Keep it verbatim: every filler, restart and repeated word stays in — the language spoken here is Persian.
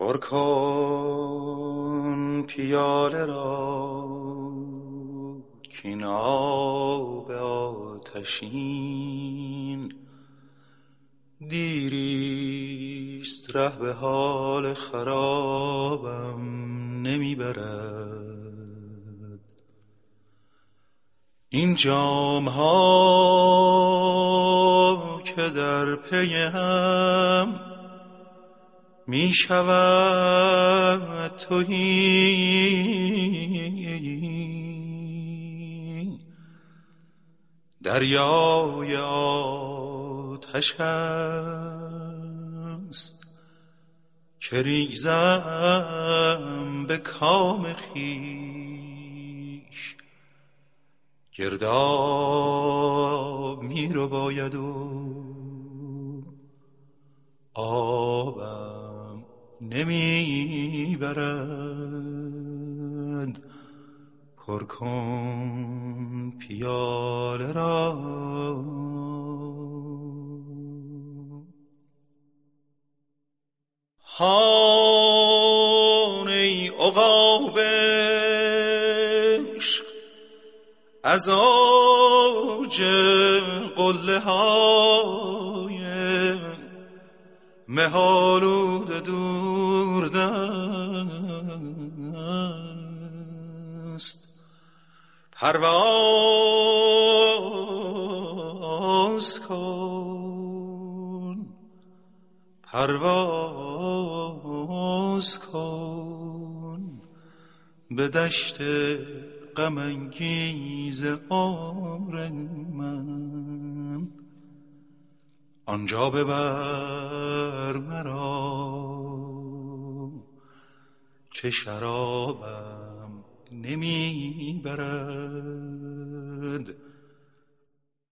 پر کن پیاله را کین آب آتشین، دیریست ره به حال خرابم نمیبرد. این جام ها که در پی هم می شود تهی، دریای آتش است که ریزم به کام خویش. گرداب می رو باید و آبم نمی برد. پر کن پیاله را. هان ای عقاب عشق از اوج قله های مه‌آلود دوردست، پرواز کن پرواز کن به دشت غم انگیز عمر من. آنجا ببر مرا که شرابم نمی برد.